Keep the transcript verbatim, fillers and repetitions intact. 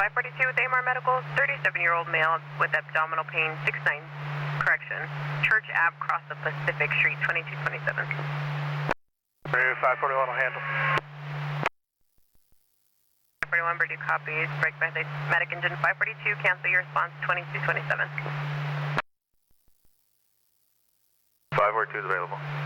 five forty-two with A M R Medical, thirty-seven-year-old male with abdominal pain, six nine, correction, Church Ave, cross the Pacific Street, twenty-two twenty-seven. five forty-one will handle. five forty-one, Birdie copies, break by the medic engine, five forty-two, cancel your response, twenty-two twenty-seven. five forty-two is available.